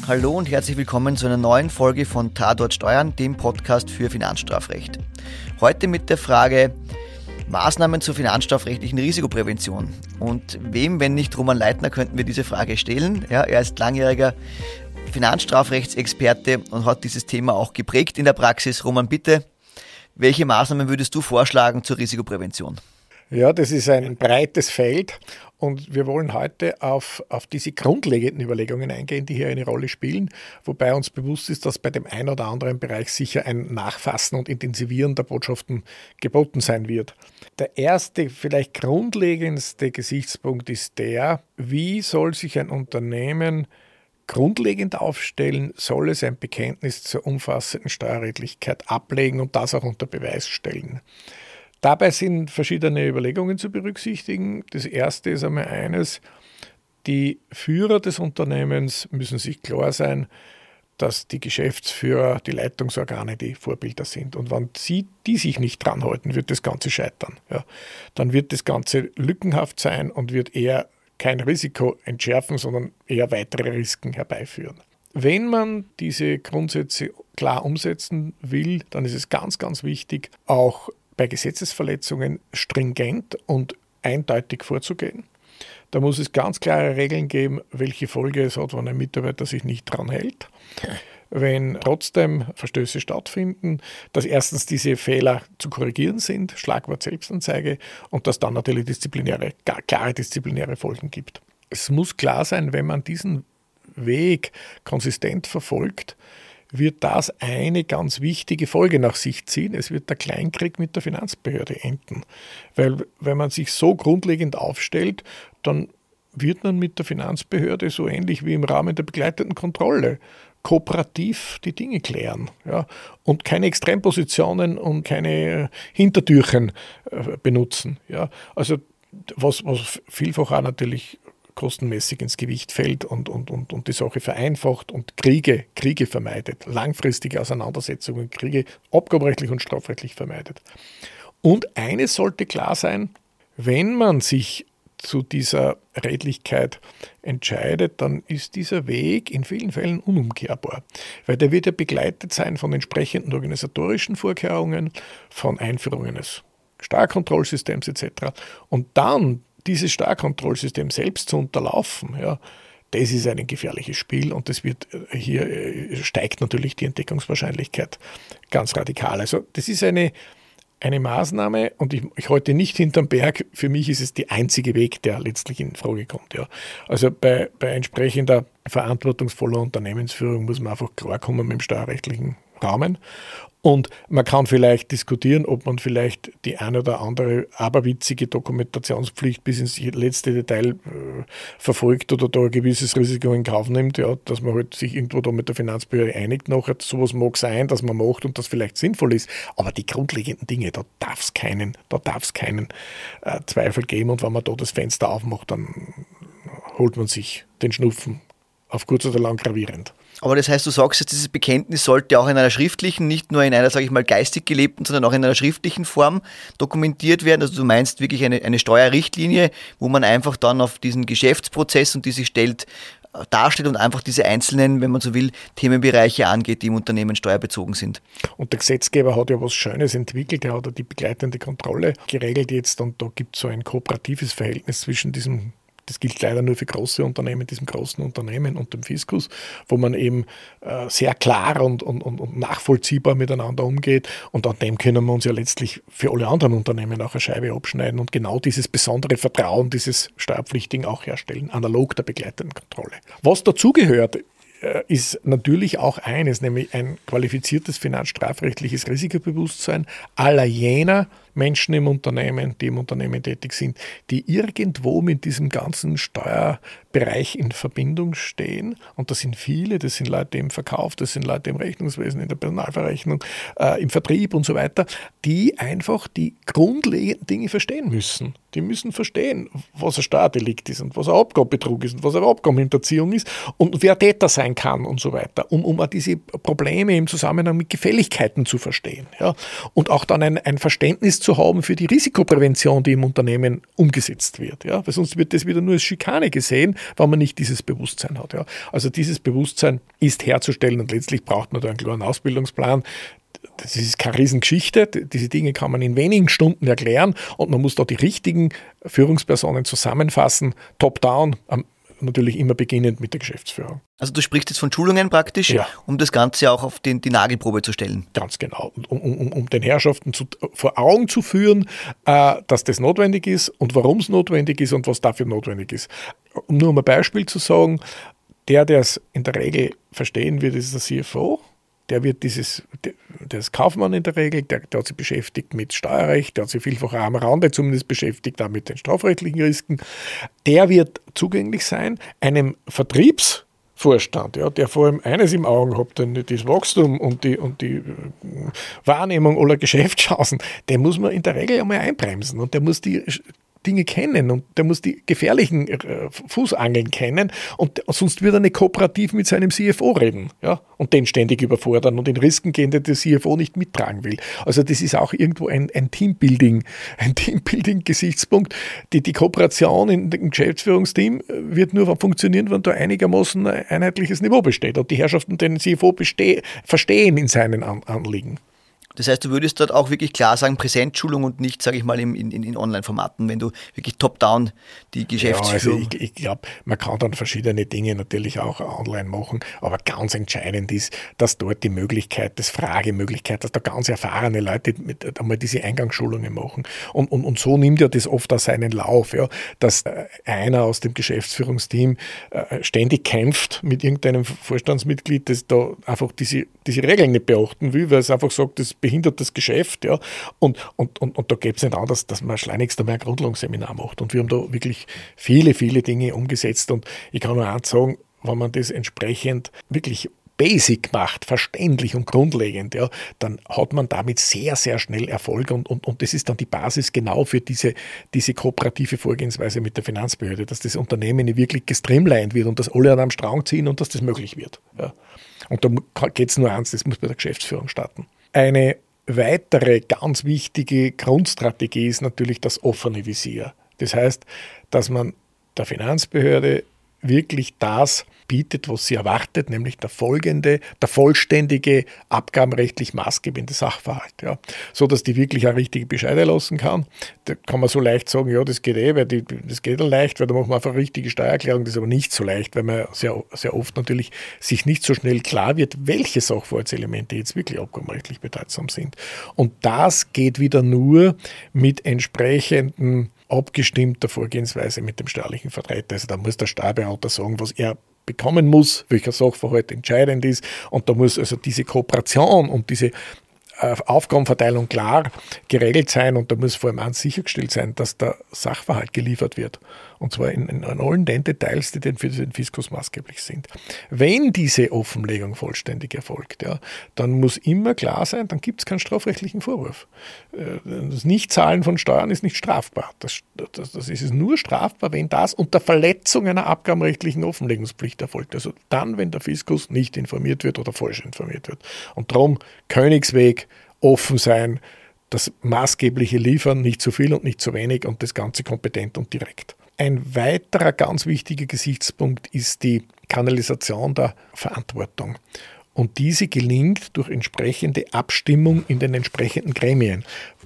Hallo und herzlich willkommen zu einer neuen Folge von Tatort Steuern, dem Podcast für Finanzstrafrecht. Heute mit der Frage Maßnahmen zur finanzstrafrechtlichen Risikoprävention. Und wem, wenn nicht Roman Leitner, könnten wir diese Frage stellen? Ja, er ist langjähriger Finanzstrafrechtsexperte und hat dieses Thema auch geprägt in der Praxis. Roman, bitte, welche Maßnahmen würdest du vorschlagen zur Risikoprävention? Ja, das ist ein breites Feld und wir wollen heute auf diese grundlegenden Überlegungen eingehen, die hier eine Rolle spielen, wobei uns bewusst ist, dass bei dem einen oder anderen Bereich sicher ein Nachfassen und Intensivieren der Botschaften geboten sein wird. Der erste, vielleicht grundlegendste Gesichtspunkt ist der, wie soll sich ein Unternehmen grundlegend aufstellen, soll es ein Bekenntnis zur umfassenden Steuerrechtlichkeit ablegen und das auch unter Beweis stellen. Dabei sind verschiedene Überlegungen zu berücksichtigen. Das erste ist einmal eines: Die Führer des Unternehmens müssen sich klar sein, dass die Geschäftsführer, die Leitungsorgane die Vorbilder sind. Und wenn die sich nicht dran halten, wird das Ganze scheitern. Ja. Dann wird das Ganze lückenhaft sein und wird eher kein Risiko entschärfen, sondern eher weitere Risiken herbeiführen. Wenn man diese Grundsätze klar umsetzen will, dann ist es ganz, ganz wichtig, auch bei Gesetzesverletzungen stringent und eindeutig vorzugehen. Da muss es ganz klare Regeln geben, welche Folge es hat, wenn ein Mitarbeiter sich nicht dran hält. Wenn trotzdem Verstöße stattfinden, dass erstens diese Fehler zu korrigieren sind, Schlagwort Selbstanzeige, und dass dann natürlich klare disziplinäre Folgen gibt. Es muss klar sein, wenn man diesen Weg konsistent verfolgt, wird das eine ganz wichtige Folge nach sich ziehen. Es wird der Kleinkrieg mit der Finanzbehörde enden. Weil wenn man sich so grundlegend aufstellt, dann wird man mit der Finanzbehörde so ähnlich wie im Rahmen der begleiteten Kontrolle kooperativ die Dinge klären. Ja, und keine Extrempositionen und keine Hintertürchen benutzen. Ja, also was vielfach auch natürlich kostenmäßig ins Gewicht fällt und die Sache vereinfacht und Kriege vermeidet, langfristige Auseinandersetzungen, Kriege abgabenrechtlich und strafrechtlich vermeidet. Und eines sollte klar sein: Wenn man sich zu dieser Redlichkeit entscheidet, dann ist dieser Weg in vielen Fällen unumkehrbar, weil der wird ja begleitet sein von entsprechenden organisatorischen Vorkehrungen, von Einführung eines Steuerkontrollsystems etc. Und dann dieses Steuerkontrollsystem selbst zu unterlaufen, ja, das ist ein gefährliches Spiel und hier steigt natürlich die Entdeckungswahrscheinlichkeit ganz radikal. Also das ist eine Maßnahme und ich halte nicht hinterm Berg. Für mich ist es der einzige Weg, der letztlich in Frage kommt. Ja. Also bei entsprechender verantwortungsvoller Unternehmensführung muss man einfach klarkommen mit dem steuerrechtlichen Rahmen. Und man kann vielleicht diskutieren, ob man vielleicht die eine oder andere aberwitzige Dokumentationspflicht bis ins letzte Detail verfolgt oder da ein gewisses Risiko in Kauf nimmt, ja, dass man halt sich irgendwo da mit der Finanzbehörde einigt nachher. Sowas mag sein, dass man macht und das vielleicht sinnvoll ist, aber die grundlegenden Dinge, da darf es keinen Zweifel geben, und wenn man da das Fenster aufmacht, dann holt man sich den Schnupfen auf kurz oder lang gravierend. Aber das heißt, du sagst jetzt, dieses Bekenntnis sollte auch in einer schriftlichen, nicht nur in einer, sage ich mal, geistig gelebten, sondern auch in einer schriftlichen Form dokumentiert werden. Also du meinst wirklich eine Steuerrichtlinie, wo man einfach dann auf diesen Geschäftsprozess und die sich darstellt und einfach diese einzelnen, wenn man so will, Themenbereiche angeht, die im Unternehmen steuerbezogen sind. Und der Gesetzgeber hat ja was Schönes entwickelt, er hat ja die begleitende Kontrolle geregelt jetzt, und da gibt es so ein kooperatives Verhältnis zwischen diesem, das gilt leider nur für große Unternehmen, diesem großen Unternehmen und dem Fiskus, wo man eben sehr klar und nachvollziehbar miteinander umgeht, und an dem können wir uns ja letztlich für alle anderen Unternehmen auch eine Scheibe abschneiden und genau dieses besondere Vertrauen dieses Steuerpflichtigen auch herstellen, analog der begleitenden Kontrolle. Was dazugehört, ist natürlich auch eines, nämlich ein qualifiziertes finanzstrafrechtliches Risikobewusstsein aller jener Menschen im Unternehmen, die im Unternehmen tätig sind, die irgendwo mit diesem ganzen Steuerbereich in Verbindung stehen. Und das sind viele, das sind Leute im Verkauf, das sind Leute im Rechnungswesen, in der Personalverrechnung, im Vertrieb und so weiter, die einfach die grundlegenden Dinge verstehen müssen. Die müssen verstehen, was ein Steuerdelikt ist und was ein Abgabenbetrug ist und was eine Abgabenhinterziehung ist und wer Täter sein kann und so weiter, um auch diese Probleme im Zusammenhang mit Gefälligkeiten zu verstehen. Ja? Und auch dann ein Verständnis Verständnis zu haben für die Risikoprävention, die im Unternehmen umgesetzt wird. Ja? Weil sonst wird das wieder nur als Schikane gesehen, wenn man nicht dieses Bewusstsein hat. Ja? Also dieses Bewusstsein ist herzustellen und letztlich braucht man da einen klaren Ausbildungsplan. Das ist keine Riesengeschichte. Diese Dinge kann man in wenigen Stunden erklären und man muss da die richtigen Führungspersonen zusammenfassen, top-down, natürlich immer beginnend mit der Geschäftsführung. Also du sprichst jetzt von Schulungen praktisch, ja, um das Ganze auch auf die Nagelprobe zu stellen. Ganz genau. Um den Herrschaften vor Augen zu führen, dass das notwendig ist und warum es notwendig ist und was dafür notwendig ist. Um nur ein Beispiel zu sagen, der es in der Regel verstehen wird, ist der CFO. Der ist Kaufmann in der Regel, der hat sich beschäftigt mit Steuerrecht, der hat sich vielfach auch am Rande zumindest beschäftigt, auch mit den strafrechtlichen Risiken. Der wird zugänglich sein, einem Vertriebsvorstand, ja, der vor allem eines im Auge hat, denn das Wachstum und die Wahrnehmung aller Geschäftschancen, den muss man in der Regel einmal einbremsen und der muss die Dinge kennen und der muss die gefährlichen Fußangeln kennen und sonst wird er nicht kooperativ mit seinem CFO reden, ja, und den ständig überfordern und in Risiken gehen, den der CFO nicht mittragen will. Also das ist auch irgendwo ein Teambuilding-Gesichtspunkt. Die Kooperation in dem Geschäftsführungsteam wird nur funktionieren, wenn da einigermaßen ein einheitliches Niveau besteht und die Herrschaften den CFO verstehen in seinen Anliegen. Das heißt, du würdest dort auch wirklich klar sagen, Präsenzschulung und nicht, sage ich mal, in Online-Formaten, wenn du wirklich top-down die Geschäftsführung... Ja, also ich glaube, man kann dann verschiedene Dinge natürlich auch online machen, aber ganz entscheidend ist, dass dort die Möglichkeit, das Fragemöglichkeit, dass da ganz erfahrene Leute einmal diese Eingangsschulungen machen. Und so nimmt ja das oft auch seinen Lauf, ja, dass einer aus dem Geschäftsführungsteam ständig kämpft mit irgendeinem Vorstandsmitglied, das da einfach diese Regeln nicht beachten will, weil es einfach sagt, das behindert das Geschäft, ja, und da geht es nicht anders, dass man schleunigst einmal ein Grundlagenseminar macht. Und wir haben da wirklich viele, viele Dinge umgesetzt und ich kann nur eins sagen, wenn man das entsprechend wirklich basic macht, verständlich und grundlegend, ja, dann hat man damit sehr, sehr schnell Erfolg und das ist dann die Basis genau für diese kooperative Vorgehensweise mit der Finanzbehörde, dass das Unternehmen wirklich gestreamlined wird und dass alle an einem Strang ziehen und dass das möglich wird. Ja. Und da geht es nur eins, das muss bei der Geschäftsführung starten. Eine weitere ganz wichtige Grundstrategie ist natürlich das offene Visier. Das heißt, dass man der Finanzbehörde wirklich das bietet, was sie erwartet, nämlich der vollständige, abgabenrechtlich maßgebende Sachverhalt. Ja. So, dass die wirklich auch richtige Bescheide lassen kann. Da kann man so leicht sagen, ja, das geht weil das geht leicht, weil da machen wir einfach eine richtige Steuererklärung. Das ist aber nicht so leicht, weil man sehr, sehr oft natürlich sich nicht so schnell klar wird, welche Sachverhaltselemente jetzt wirklich abgabenrechtlich bedeutsam sind. Und das geht wieder nur mit entsprechenden abgestimmter Vorgehensweise mit dem steuerlichen Vertreter. Also da muss der Steuerberater sagen, was er bekommen muss, welcher Sachverhalt entscheidend ist. Und da muss also diese Kooperation und diese Aufgabenverteilung klar geregelt sein und da muss vor allem eins sichergestellt sein, dass der Sachverhalt geliefert wird. Und zwar in allen den Details, die für den Fiskus maßgeblich sind. Wenn diese Offenlegung vollständig erfolgt, ja, dann muss immer klar sein, dann gibt es keinen strafrechtlichen Vorwurf. Das Nichtzahlen von Steuern ist nicht strafbar. Das ist nur strafbar, wenn das unter Verletzung einer abgabenrechtlichen Offenlegungspflicht erfolgt. Also dann, wenn der Fiskus nicht informiert wird oder falsch informiert wird. Und darum Königsweg, offen sein, das maßgebliche liefern, nicht zu viel und nicht zu wenig und das Ganze kompetent und direkt. Ein weiterer ganz wichtiger Gesichtspunkt ist die Kanalisation der Verantwortung. Und diese gelingt durch entsprechende Abstimmung in den entsprechenden Gremien.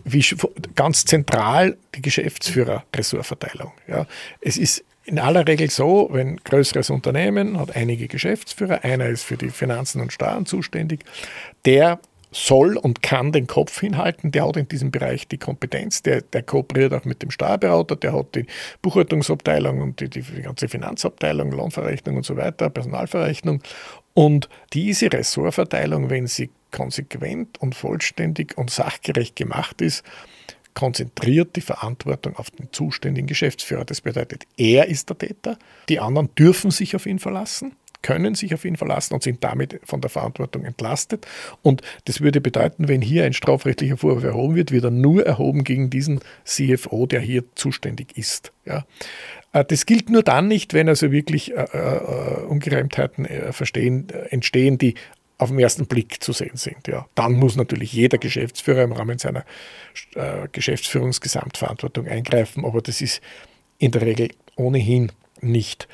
Ganz zentral die Geschäftsführer-Ressortverteilung. Ja, es ist in aller Regel so, wenn ein größeres Unternehmen hat einige Geschäftsführer, einer ist für die Finanzen und Steuern zuständig, der soll und kann den Kopf hinhalten, der hat in diesem Bereich die Kompetenz, der kooperiert auch mit dem Steuerberater, der hat die Buchhaltungsabteilung und die ganze Finanzabteilung, Lohnverrechnung und so weiter, Personalverrechnung. Und diese Ressortverteilung, wenn sie konsequent und vollständig und sachgerecht gemacht ist, konzentriert die Verantwortung auf den zuständigen Geschäftsführer. Das bedeutet, er ist der Täter, die anderen dürfen sich auf ihn verlassen, können sich auf ihn verlassen und sind damit von der Verantwortung entlastet. Und das würde bedeuten, wenn hier ein strafrechtlicher Vorwurf erhoben wird, wird er nur erhoben gegen diesen CFO, der hier zuständig ist. Ja. Das gilt nur dann nicht, wenn also wirklich Ungereimtheiten entstehen, die auf den ersten Blick zu sehen sind. Ja. Dann muss natürlich jeder Geschäftsführer im Rahmen seiner Geschäftsführungsgesamtverantwortung eingreifen, aber das ist in der Regel ohnehin nicht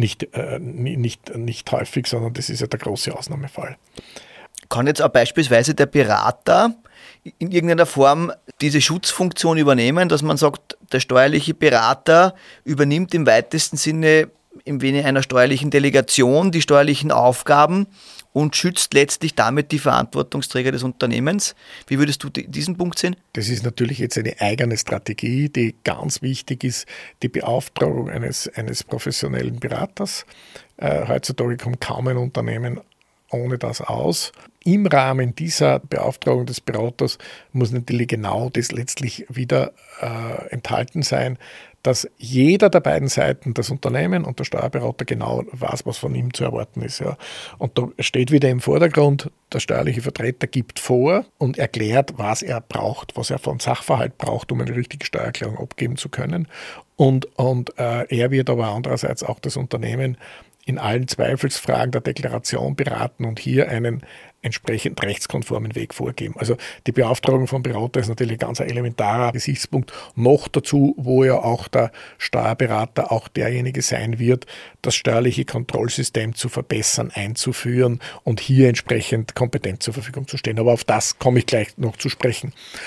häufig, sondern das ist ja der große Ausnahmefall. Kann jetzt auch beispielsweise der Berater in irgendeiner Form diese Schutzfunktion übernehmen, dass man sagt, der steuerliche Berater übernimmt im weitesten Sinne im Sinne einer steuerlichen Delegation die steuerlichen Aufgaben und schützt letztlich damit die Verantwortungsträger des Unternehmens. Wie würdest du diesen Punkt sehen? Das ist natürlich jetzt eine eigene Strategie, die ganz wichtig ist, die Beauftragung eines professionellen Beraters. Heutzutage kommt kaum ein Unternehmen ohne das aus. Im Rahmen dieser Beauftragung des Beraters muss natürlich genau das letztlich wieder enthalten sein, dass jeder der beiden Seiten, das Unternehmen und der Steuerberater, genau weiß, was von ihm zu erwarten ist. Ja. Und da steht wieder im Vordergrund, der steuerliche Vertreter gibt vor und erklärt, was er braucht, was er von Sachverhalt braucht, um eine richtige Steuererklärung abgeben zu können. Und er wird aber andererseits auch das Unternehmen in allen Zweifelsfragen der Deklaration beraten und hier einen entsprechend rechtskonformen Weg vorgeben. Also die Beauftragung vom Berater ist natürlich ganz ein elementarer Gesichtspunkt. Noch dazu, wo ja auch der Steuerberater auch derjenige sein wird, das steuerliche Kontrollsystem zu verbessern, einzuführen und hier entsprechend kompetent zur Verfügung zu stehen. Aber auf das komme ich gleich noch zu sprechen.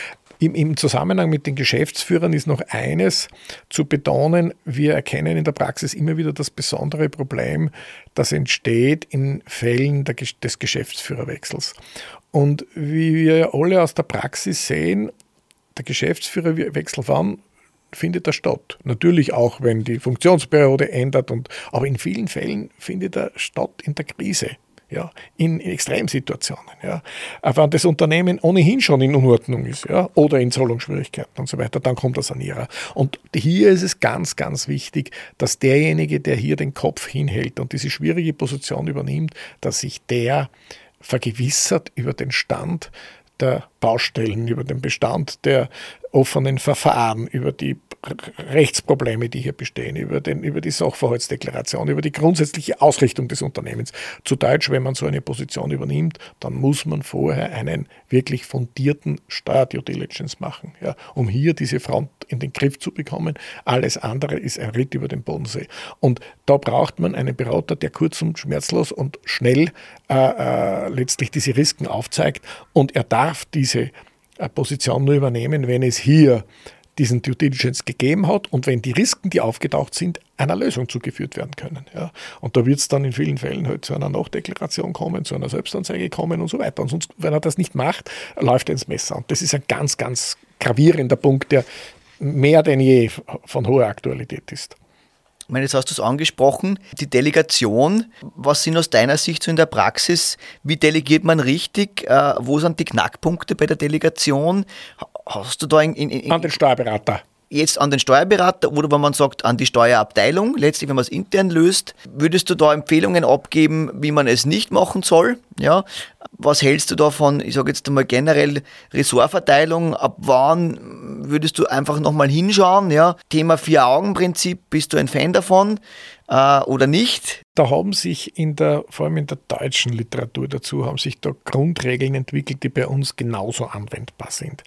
Im Zusammenhang mit den Geschäftsführern ist noch eines zu betonen. Wir erkennen in der Praxis immer wieder das besondere Problem, das entsteht in Fällen des Geschäftsführerwechsels. Und wie wir alle aus der Praxis sehen, der Geschäftsführerwechsel, wann findet er statt? Natürlich auch, wenn die Funktionsperiode ändert, aber in vielen Fällen findet er statt in der Krise. Ja, in Extremsituationen. Ja. Wenn das Unternehmen ohnehin schon in Unordnung ist, ja, oder in Zahlungsschwierigkeiten und so weiter, dann kommt der Sanierer. Und hier ist es ganz, ganz wichtig, dass derjenige, der hier den Kopf hinhält und diese schwierige Position übernimmt, dass sich der vergewissert über den Stand der Baustellen, über den Bestand der offenen Verfahren, über die Rechtsprobleme, die hier bestehen, über die Sachverhaltsdeklaration, über die grundsätzliche Ausrichtung des Unternehmens. Zu Deutsch, wenn man so eine Position übernimmt, dann muss man vorher einen wirklich fundierten Steuer-Due Diligence machen, ja, um hier diese Front in den Griff zu bekommen. Alles andere ist ein Ritt über den Bodensee. Und da braucht man einen Berater, der kurz und schmerzlos und schnell letztlich diese Risiken aufzeigt, und er darf diese Position nur übernehmen, wenn es hier diesen Due Diligence gegeben hat und wenn die Risiken, die aufgetaucht sind, einer Lösung zugeführt werden können. Ja. Und da wird es dann in vielen Fällen halt zu einer Nachdeklaration kommen, zu einer Selbstanzeige kommen und so weiter. Und sonst, wenn er das nicht macht, läuft er ins Messer. Und das ist ein ganz, ganz gravierender Punkt, der mehr denn je von hoher Aktualität ist. Ich meine, jetzt hast du es angesprochen, die Delegation. Was sind aus deiner Sicht so in der Praxis? Wie delegiert man richtig? Wo sind die Knackpunkte bei der Delegation? Hast du da an den Steuerberater? Jetzt an den Steuerberater oder wenn man sagt, an die Steuerabteilung, letztlich, wenn man es intern löst, würdest du da Empfehlungen abgeben, wie man es nicht machen soll? Ja, was hältst du da von, ich sage jetzt einmal generell Ressortverteilung? Ab wann würdest du einfach nochmal hinschauen? Ja, Thema Vier-Augen-Prinzip, bist du ein Fan davon oder nicht? Da haben sich vor allem in der deutschen Literatur dazu, haben sich da Grundregeln entwickelt, die bei uns genauso anwendbar sind.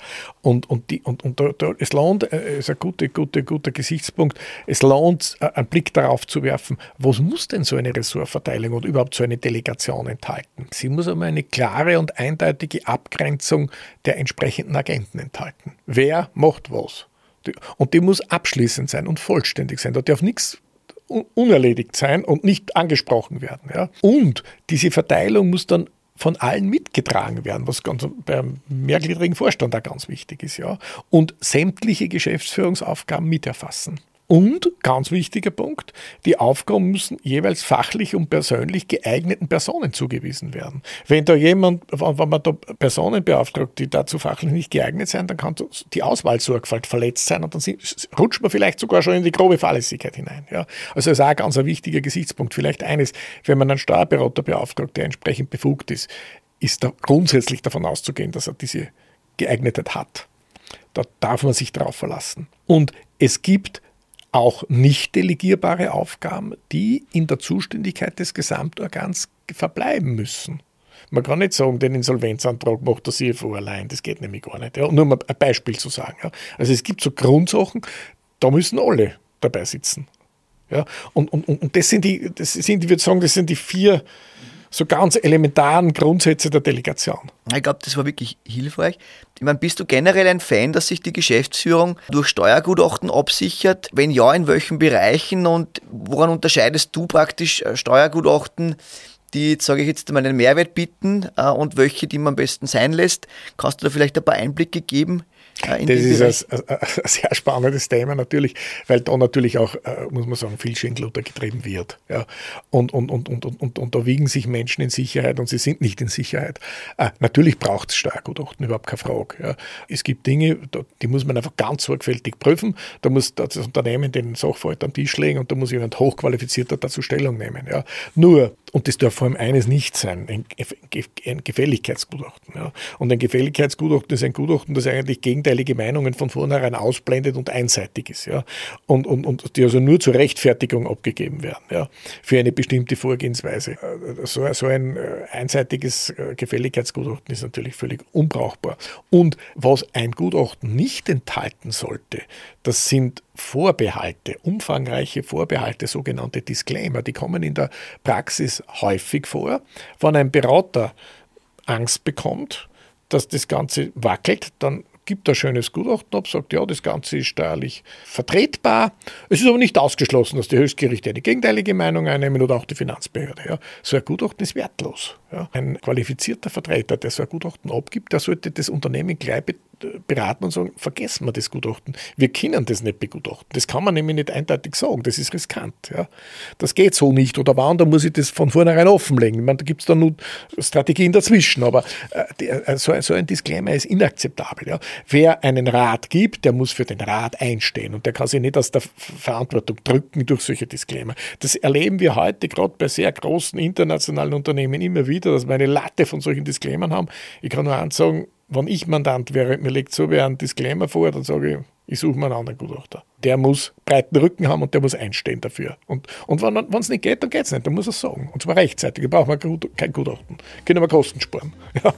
Es lohnt, ist ein guter Gesichtspunkt, es lohnt, einen Blick darauf zu werfen, was muss denn so eine Ressortverteilung oder überhaupt so eine Delegation enthalten? Sie muss einmal eine klare und eindeutige Abgrenzung der entsprechenden Agenten enthalten. Wer macht was? Und die muss abschließend sein und vollständig sein. Da darf nichts unerledigt sein und nicht angesprochen werden. Ja. Und diese Verteilung muss dann von allen mitgetragen werden, was beim mehrgliedrigen Vorstand auch ganz wichtig ist. Ja. Und sämtliche Geschäftsführungsaufgaben miterfassen. Und, ganz wichtiger Punkt, die Aufgaben müssen jeweils fachlich und persönlich geeigneten Personen zugewiesen werden. Wenn man da Personen beauftragt, die dazu fachlich nicht geeignet sind, dann kann die Auswahlsorgfalt verletzt sein und dann rutscht man vielleicht sogar schon in die grobe Fahrlässigkeit hinein. Ja. Also das ist auch ein ganz wichtiger Gesichtspunkt. Vielleicht eines, wenn man einen Steuerberater beauftragt, der entsprechend befugt ist da grundsätzlich davon auszugehen, dass er diese Geeignetheit hat. Da darf man sich drauf verlassen. Und es gibt auch nicht delegierbare Aufgaben, die in der Zuständigkeit des Gesamtorgans verbleiben müssen. Man kann nicht sagen, den Insolvenzantrag macht der CFO allein. Das geht nämlich gar nicht. Ja. Und nur mal ein Beispiel zu sagen. Ja. Also es gibt so Grundsachen, da müssen alle dabei sitzen. Ja. Und das sind ich würde sagen, das sind die 4 so ganz elementaren Grundsätze der Delegation. Ich glaube, das war wirklich hilfreich. Ich meine, bist du generell ein Fan, dass sich die Geschäftsführung durch Steuergutachten absichert? Wenn ja, in welchen Bereichen und woran unterscheidest du praktisch Steuergutachten, die, sage ich jetzt mal, einen Mehrwert bieten und welche, die man am besten sein lässt? Kannst du da vielleicht ein paar Einblicke geben? Das ist ein sehr spannendes Thema natürlich, weil da natürlich auch, muss man sagen, viel Schindluder getrieben wird. Ja. Und da wiegen sich Menschen in Sicherheit und sie sind nicht in Sicherheit. Natürlich braucht es Steuergutachten, überhaupt keine Frage. Ja. Es gibt Dinge, die muss man einfach ganz sorgfältig prüfen. Da muss das Unternehmen den Sachverhalt am Tisch legen und da muss jemand Hochqualifizierter dazu Stellung nehmen. Ja. Nur, und das darf vor allem eines nicht sein, ein Gefälligkeitsgutachten. Ja. Und ein Gefälligkeitsgutachten ist ein Gutachten, das eigentlich gegenteilige Meinungen von vornherein ausblendet und einseitig ist. Ja. Und die also nur zur Rechtfertigung abgegeben werden, ja, für eine bestimmte Vorgehensweise. So ein einseitiges Gefälligkeitsgutachten ist natürlich völlig unbrauchbar. Und was ein Gutachten nicht enthalten sollte, das sind Vorbehalte, umfangreiche Vorbehalte, sogenannte Disclaimer. Die kommen in der Praxis häufig vor. Wenn ein Berater Angst bekommt, dass das Ganze wackelt, dann gibt ein schönes Gutachten ab, sagt, ja, das Ganze ist steuerlich vertretbar. Es ist aber nicht ausgeschlossen, dass die Höchstgerichte eine gegenteilige Meinung einnehmen oder auch die Finanzbehörde. Ja. So ein Gutachten ist wertlos. Ja. Ein qualifizierter Vertreter, der so ein Gutachten abgibt, der sollte das Unternehmen gleich beraten und sagen, vergessen wir das Gutachten. Wir können das nicht begutachten. Das kann man nämlich nicht eindeutig sagen. Das ist riskant. Ja. Das geht so nicht. Oder wann, da muss ich das von vornherein offenlegen. Ich meine, da gibt es dann nur Strategien dazwischen. Aber so ein Disclaimer ist inakzeptabel. Ja. Wer einen Rat gibt, der muss für den Rat einstehen. Und der kann sich nicht aus der Verantwortung drücken durch solche Disclaimer. Das erleben wir heute gerade bei sehr großen internationalen Unternehmen immer wieder, dass wir eine Latte von solchen Disclaimern haben. Ich kann nur eins sagen, wenn ich Mandant wäre, mir legt so wer einen Disclaimer vor, dann sage ich suche mir einen anderen Gutachter. Der muss breiten Rücken haben und der muss einstehen dafür. Und wenn es nicht geht, dann geht es nicht. Dann muss er es sagen. Und zwar rechtzeitig. Da brauchen wir kein Gutachten. Können wir Kosten sparen. Ja.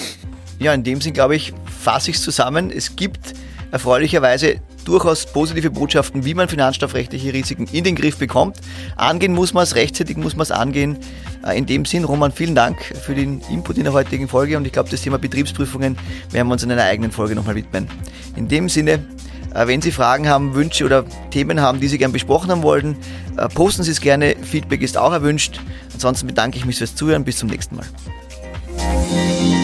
Ja, in dem Sinn, glaube ich, fasse ich es zusammen. Es gibt erfreulicherweise durchaus positive Botschaften, wie man finanzstoffrechtliche Risiken in den Griff bekommt. Angehen muss man es, rechtzeitig muss man es angehen. In dem Sinn, Roman, vielen Dank für den Input in der heutigen Folge und ich glaube, das Thema Betriebsprüfungen werden wir uns in einer eigenen Folge nochmal widmen. In dem Sinne, wenn Sie Fragen haben, Wünsche oder Themen haben, die Sie gerne besprochen haben wollten, posten Sie es gerne. Feedback ist auch erwünscht. Ansonsten bedanke ich mich fürs Zuhören. Bis zum nächsten Mal.